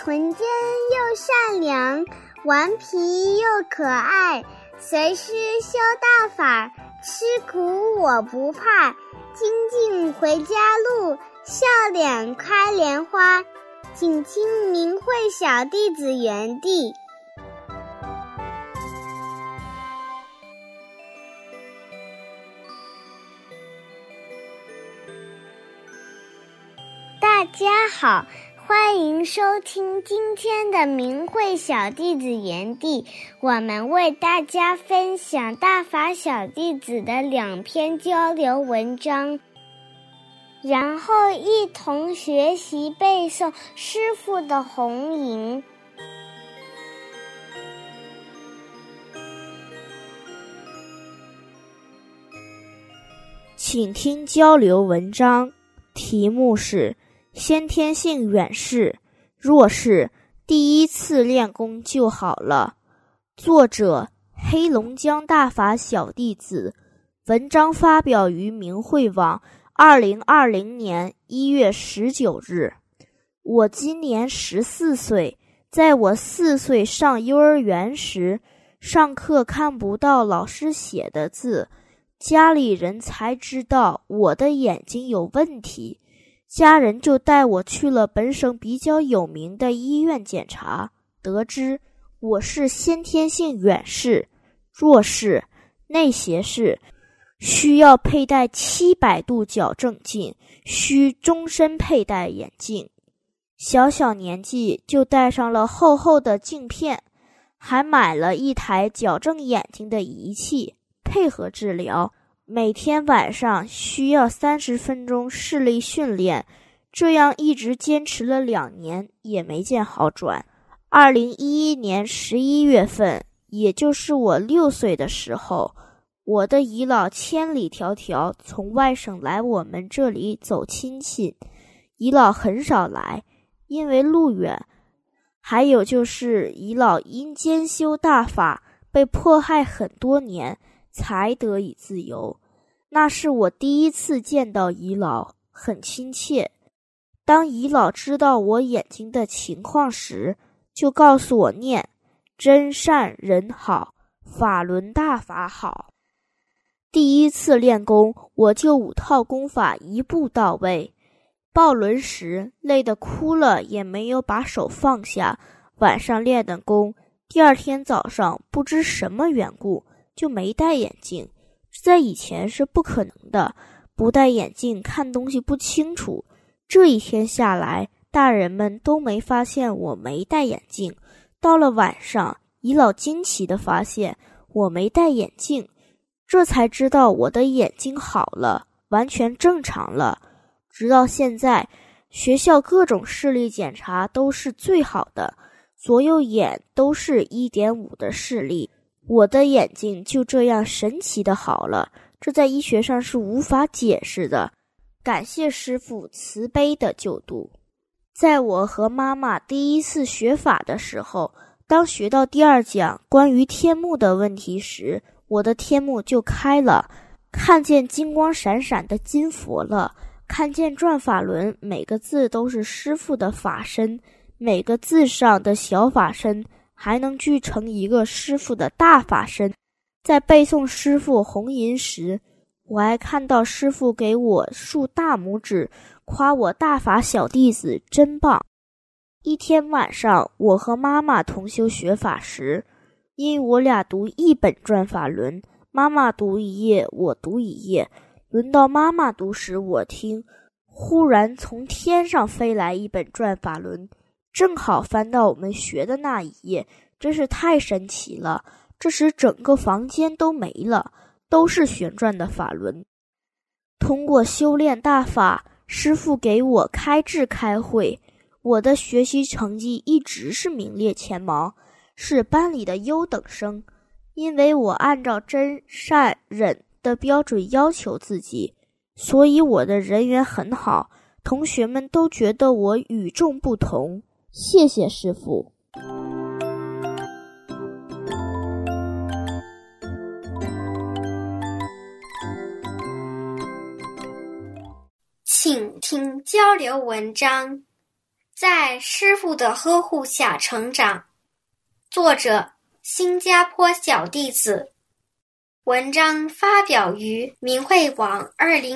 纯真又善良，顽皮又可爱，随师修大法，吃苦我不怕，精进回家路，笑脸开莲花。请听明慧小弟子园地。大家好，欢迎收听今天的明慧小弟子园地，我们为大家分享大法小弟子的2篇交流文章，然后一同学习背诵师父的弘吟。 请听交流文章，题目是先天性远视，若是第一次练功就好了。作者黑龙江大法小弟子，文章发表于明慧网2020年1月19日。我今年14岁，在我4岁上幼儿园时，上课看不到老师写的字，家里人才知道我的眼睛有问题。家人就带我去了本省比较有名的医院检查，得知我是先天性远视，弱视、内斜视，需要佩戴700度矫正镜，需终身佩戴眼镜。小年纪就戴上了厚厚的镜片，还买了一台矫正眼睛的仪器，配合治疗。每天晚上需要30分钟视力训练，这样一直坚持了2年也没见好转。2011年11月份，也就是我6岁的时候，我的姨姥千里迢迢从外省来我们这里走亲戚。姨姥很少来，因为路远，还有就是姨姥因兼修大法被迫害很多年，才得以自由。那是我第一次见到姨姥，很亲切。当姨姥知道我眼睛的情况时，就告诉我念真善人好，法轮大法好。第一次练功，我就5套功法一步到位。抱轮时累得哭了，也没有把手放下。晚上练的功，第2天早上不知什么缘故就没戴眼镜，在以前是不可能的，不戴眼镜看东西不清楚。这一天下来，大人们都没发现我没戴眼镜。到了晚上，姨姥惊奇地发现我没戴眼镜，这才知道我的眼睛好了，完全正常了。直到现在，学校各种视力检查都是最好的，左右眼都是1.5的视力，我的眼睛就这样神奇的好了，这在医学上是无法解释的。感谢师父慈悲的救度。在我和妈妈第一次学法的时候，当学到第2讲关于天目的问题时，我的天目就开了，看见金光闪闪的金佛了，看见转法轮每个字都是师父的法身，每个字上的小法身还能聚成一个师父的大法身。在背诵师父弘吟时，我还看到师父给我竖大拇指，夸我大法小弟子真棒。一天晚上，我和妈妈同修学法时，因我俩读一本转法轮，妈妈读一页，我读一页，轮到妈妈读时我听，忽然从天上飞来一本转法轮，正好翻到我们学的那一页，真是太神奇了。这时整个房间都没了，都是旋转的法轮。通过修炼大法，师父给我开智开慧，我的学习成绩一直是名列前茅，是班里的优等生。因为我按照真善忍的标准要求自己，所以我的人缘很好，同学们都觉得我与众不同。谢谢师父。 请听交流文章， 在师傅的呵护下成长。作者：新加坡小弟子。文章发表于明慧网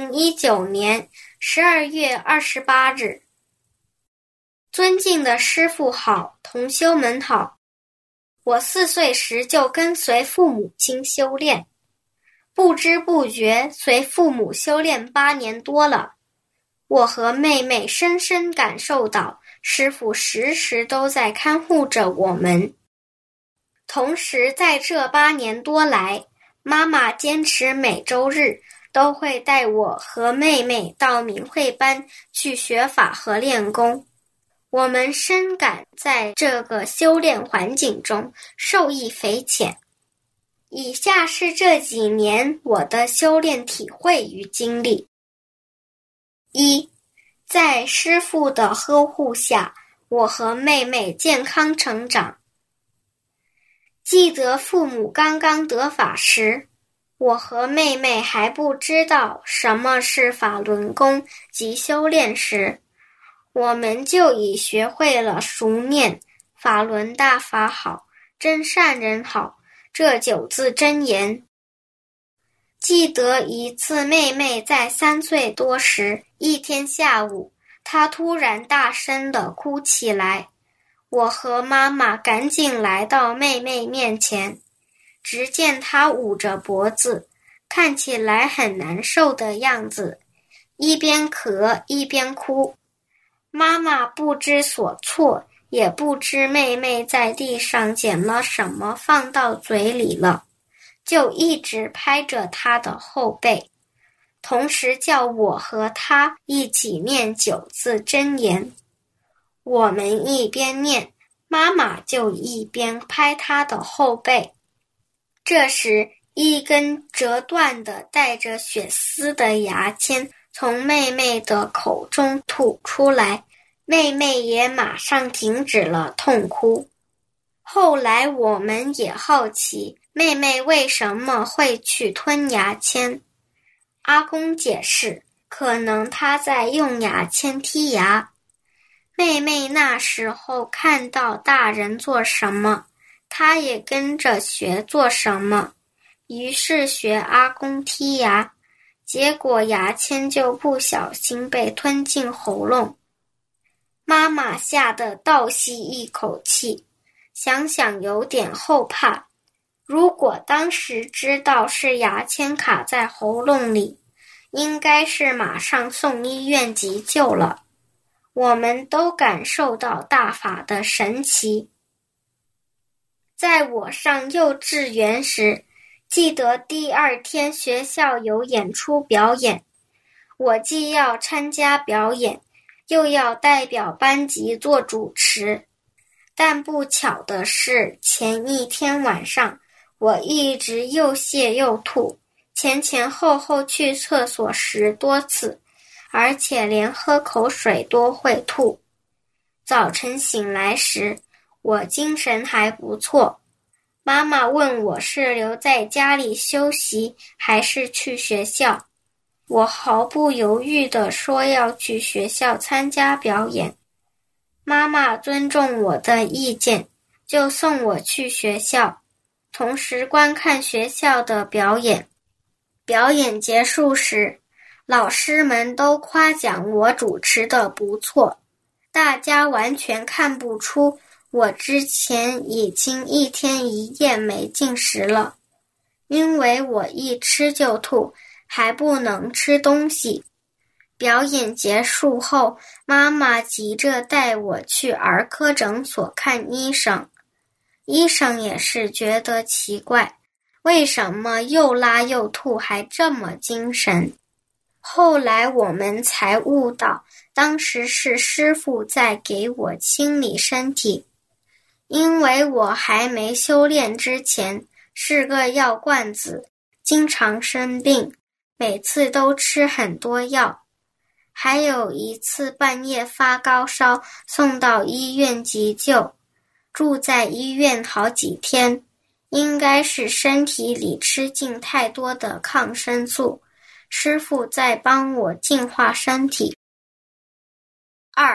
2019年12月28日。尊敬的师父好，同修们好。我4岁时就跟随父母亲修炼，不知不觉随父母修炼8年多了。我和妹妹深深感受到师父时时都在看护着我们。同时在这8年多来，妈妈坚持每周日都会带我和妹妹到明慧班去学法和练功。我们深感在这个修炼环境中受益匪浅。以下是这几年我的修炼体会与经历。1. 在师父的呵护下，我和妹妹健康成长。记得父母刚刚得法时，我和妹妹还不知道什么是法轮功及修炼时，我们就已学会了熟念法轮大法好，真善人好这9字真言。记得一次妹妹在3岁多时，一天下午，她突然大声地哭起来，我和妈妈赶紧来到妹妹面前，只见她捂着脖子，看起来很难受的样子，一边咳一边哭。妈妈不知所措，也不知妹妹在地上捡了什么放到嘴里了，就一直拍着她的后背，同时叫我和她一起念9字真言。我们一边念，妈妈就一边拍她的后背。这时，一根折断的带着血丝的牙签从妹妹的口中吐出来，妹妹也马上停止了痛哭。后来我们也好奇妹妹为什么会去吞牙签。阿公解释，可能她在用牙签剔牙。妹妹那时候看到大人做什么，她也跟着学做什么，于是学阿公剔牙，结果牙签就不小心被吞进喉咙。妈妈吓得倒吸一口气，想想有点后怕。如果当时知道是牙签卡在喉咙里，应该是马上送医院急救了。我们都感受到大法的神奇。在我上幼稚园时，记得第2天学校有演出表演，我既要参加表演，又要代表班级做主持。但不巧的是，前一天晚上，我一直又泻又吐，前后后去厕所10多次，而且连喝口水都会吐。早晨醒来时，我精神还不错。妈妈问我是留在家里休息，还是去学校。我毫不犹豫地说要去学校参加表演。妈妈尊重我的意见，就送我去学校，同时观看学校的表演。表演结束时，老师们都夸奖我主持得不错，大家完全看不出我之前已经1天1夜没进食了，因为我一吃就吐，还不能吃东西。表演结束后，妈妈急着带我去儿科诊所看医生。医生也是觉得奇怪，为什么又拉又吐还这么精神？后来我们才悟到，当时是师父在给我清理身体。因为我还没修炼之前是个药罐子，经常生病，每次都吃很多药。还有一次半夜发高烧，送到医院急救，住在医院好几天，应该是身体里吃进太多的抗生素，师父在帮我净化身体。2.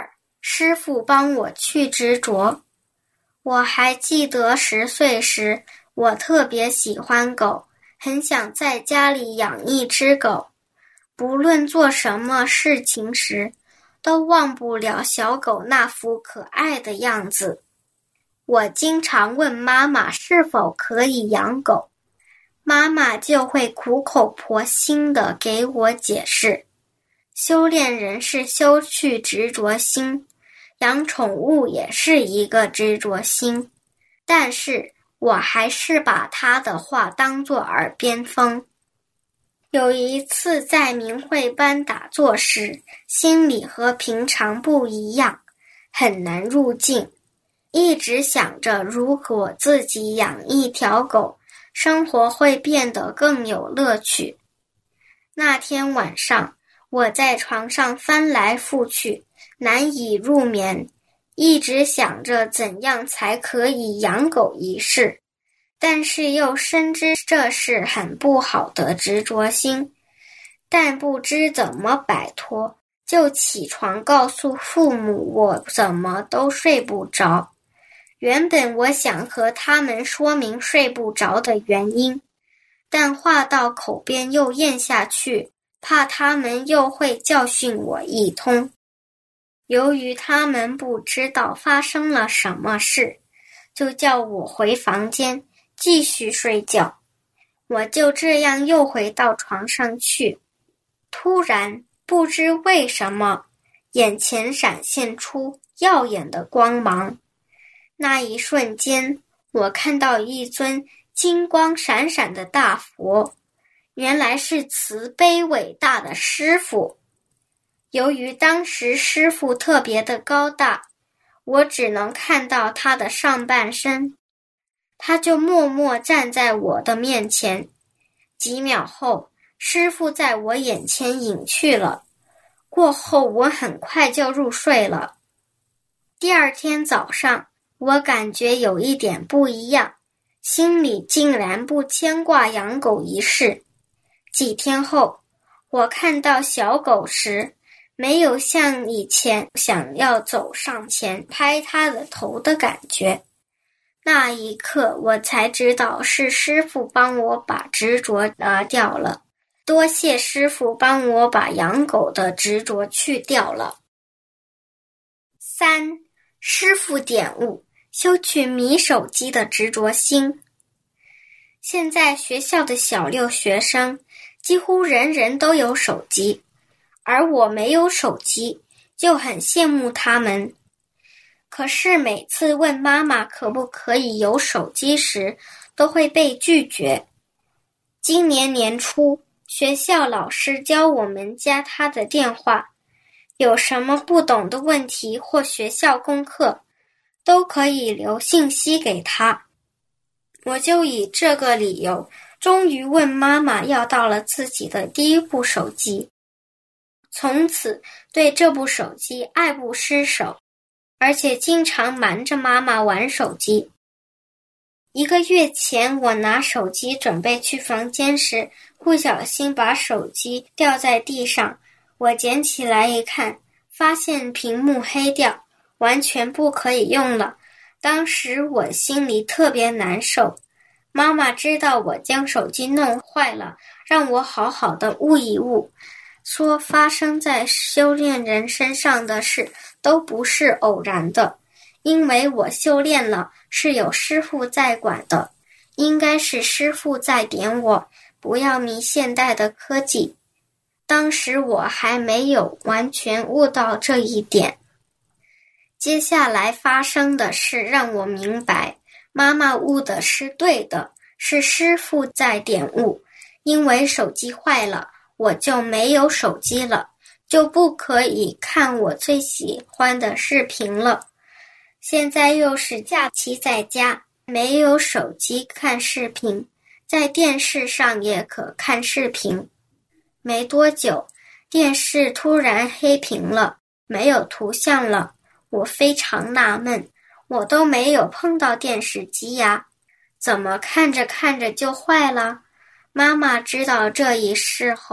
师父帮我去执着。我还记得10岁时，我特别喜欢狗，很想在家里养一只狗。不论做什么事情时，都忘不了小狗那副可爱的样子。我经常问妈妈是否可以养狗，妈妈就会苦口婆心地给我解释，修炼人是修去执着心，养宠物也是一个执着心，但是我还是把她的话当作耳边风。有一次在明慧班打坐时，心里和平常不一样，很难入静，一直想着如果自己养一条狗，生活会变得更有乐趣。那天晚上，我在床上翻来覆去，难以入眠，一直想着怎样才可以养狗一事，但是又深知这是很不好的执着心，但不知怎么摆脱，就起床告诉父母我怎么都睡不着。原本我想和他们说明睡不着的原因，但话到口边又咽下去，怕他们又会教训我一通。由于他们不知道发生了什么事，就叫我回房间继续睡觉。我就这样又回到床上去，突然不知为什么，眼前闪现出耀眼的光芒。那一瞬间，我看到一尊金光闪闪的大佛，原来是慈悲伟大的师父。由于当时师父特别的高大，我只能看到他的上半身，他就默默站在我的面前。几秒后，师父在我眼前隐去了。过后我很快就入睡了。第二天早上，我感觉有一点不一样，心里竟然不牵挂养狗一事。几天后，我看到小狗时，没有像以前想要走上前拍它的头的感觉。那一刻，我才知道是师父帮我把执着拿掉了。多谢师父帮我把养狗的执着去掉了。3. 师父点悟，修去迷手机的执着心。现在学校的小6学生几乎人人都有手机，而我没有手机，就很羡慕他们。可是每次问妈妈可不可以有手机时，都会被拒绝。今年年初，学校老师教我们加他的电话，有什么不懂的问题或学校功课，都可以留信息给他。我就以这个理由，终于问妈妈要到了自己的第一部手机。从此对这部手机爱不释手，而且经常瞒着妈妈玩手机。1个月前，我拿手机准备去房间时，不小心把手机掉在地上。我捡起来一看，发现屏幕黑掉，完全不可以用了。当时我心里特别难受。妈妈知道我将手机弄坏了，让我好好的悟一悟，说发生在修炼人身上的事都不是偶然的，因为我修炼了，是有师父在管的，应该是师父在点我，不要迷现代的科技。当时我还没有完全悟到这一点。接下来发生的事让我明白，妈妈悟的是对的，是师父在点悟。因为手机坏了，我就没有手机了，就不可以看我最喜欢的视频了。现在又是假期在家，没有手机看视频，在电视上也可看视频。没多久，电视突然黑屏了，没有图像了。我非常纳闷，我都没有碰到电视机呀，怎么看着看着就坏了？妈妈知道这一事后，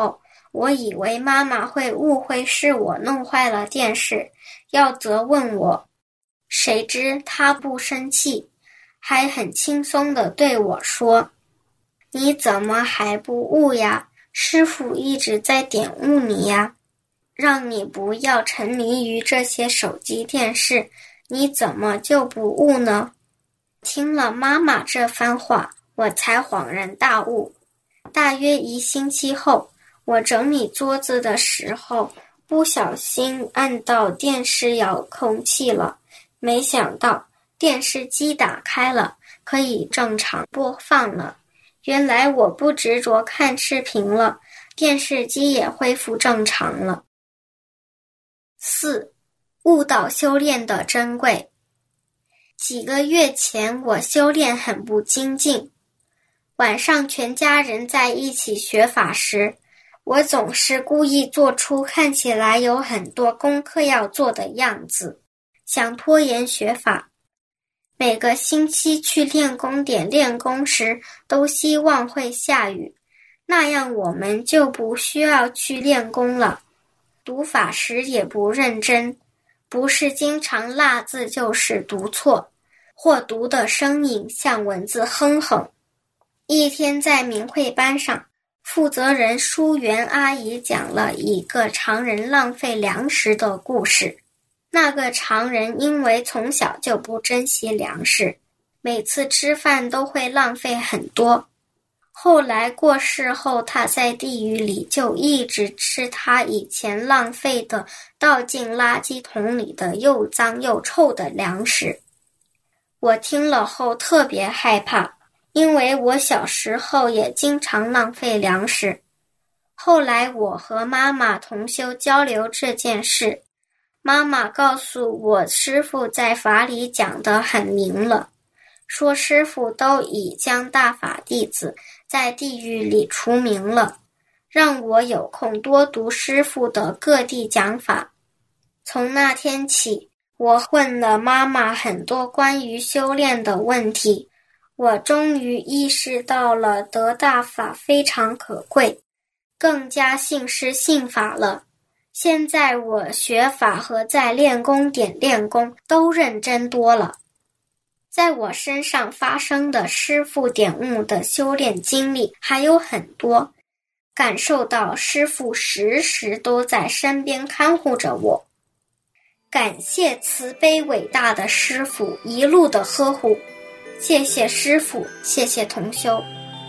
我以为妈妈会误会是我弄坏了电视，要责问我。谁知她不生气，还很轻松地对我说：“你怎么还不悟呀？师父一直在点悟你呀，让你不要沉迷于这些手机电视，你怎么就不悟呢？”听了妈妈这番话，我才恍然大悟。大约1星期后，我整理桌子的时候，不小心按到电视遥控器了，没想到电视机打开了，可以正常播放了。原来我不执着看视频了，电视机也恢复正常了。4. 悟到修炼的珍贵。几个月前，我修炼很不精进。晚上全家人在一起学法时，我总是故意做出看起来有很多功课要做的样子，想拖延学法。每个星期去练功点练功时，都希望会下雨，那样我们就不需要去练功了。读法时也不认真，不是经常落字就是读错，或读的声音像文字哼哼。一天在明慧班上，负责人淑媛阿姨讲了一个常人浪费粮食的故事。那个常人因为从小就不珍惜粮食，每次吃饭都会浪费很多。后来过世后，他在地狱里就一直吃他以前浪费的倒进垃圾桶里的又脏又臭的粮食。我听了后特别害怕，因为我小时候也经常浪费粮食。后来我和妈妈同修交流这件事，妈妈告诉我师父在法里讲得很明了，说师父都已将大法弟子在地狱里除名了，让我有空多读师父的各地讲法。从那天起，我问了妈妈很多关于修炼的问题，我终于意识到了得大法非常可贵，更加信师信法了。现在我学法和在练功点练功都认真多了。在我身上发生的师父点悟的修炼经历还有很多，感受到师父时时都在身边看护着我。感谢慈悲伟大的师父一路的呵护，谢谢师父，谢谢同修。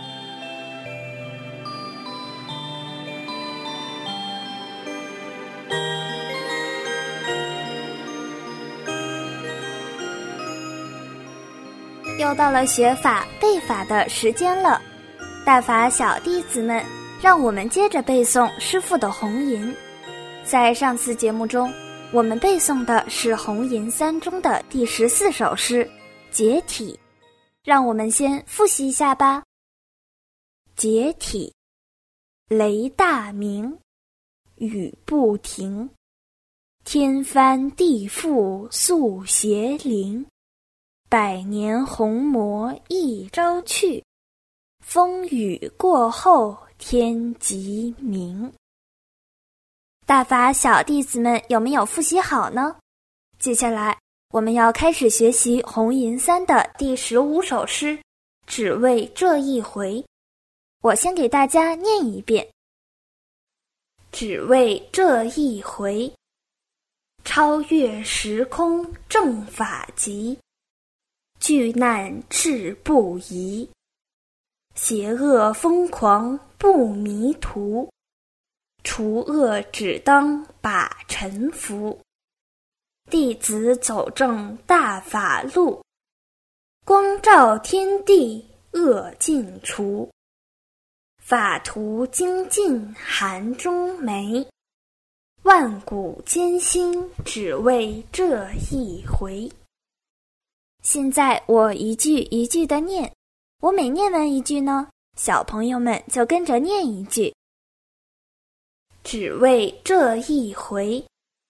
又到了学法背法的时间了，大法小弟子们，让我们接着背诵师父的红吟。在上次节目中，我们背诵的是红吟3中的第14首诗《解体》，让我们先复习一下吧。解体，雷大鸣，雨不停，天翻地覆速邪灵，百年红魔一朝去，风雨过后天即明。大法小弟子们有没有复习好呢？接下来我们要开始学习红吟3的第15首诗，只为这一回。我先给大家念一遍。只为这一回，超越时空正法极，巨难志不移，邪恶疯狂不迷途，除恶只当把臣服。弟子走正大法路，光照天地恶尽除，法图精进含中梅，万古艰辛只为这一回。现在我一句一句的念，我每念完一句呢，小朋友们就跟着念一句。只为这一回，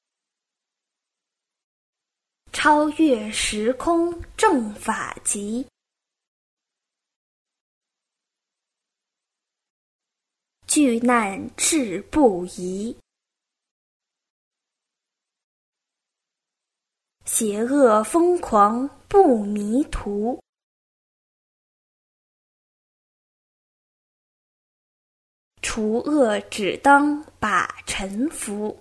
超越时空正法极， 惧难志不移。邪恶疯狂不迷途，除恶只当把臣服。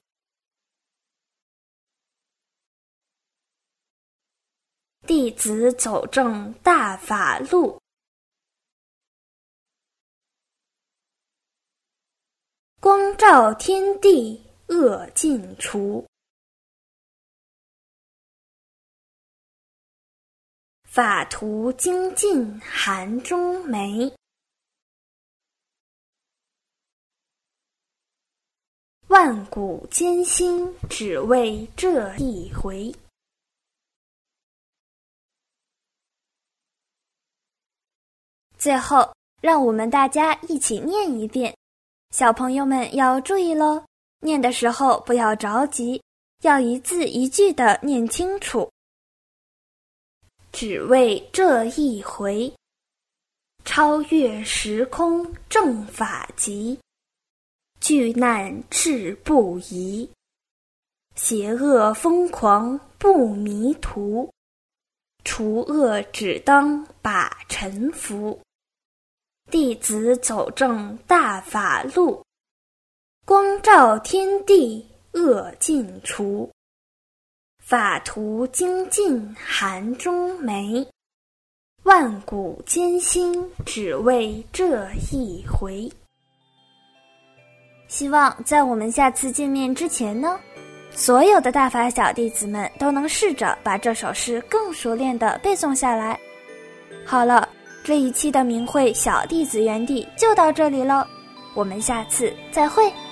弟子走正大法路，光照天地恶尽除。法图精进涵中闿，万古艰辛只为这一回。最后，让我们大家一起念一遍。小朋友们要注意咯，念的时候不要着急，要一字一句地念清楚。只为这一回，超越时空正法极，惧难志不移。邪恶疯狂不迷途，除恶只当把臣服。弟子走正大法路，光照天地恶尽除。法图精进涵中闿，万古艰辛只为这一回。希望在我们下次见面之前呢，所有的大法小弟子们都能试着把这首诗更熟练地背诵下来。好了，这一期的明慧小弟子园地就到这里了，我们下次再会。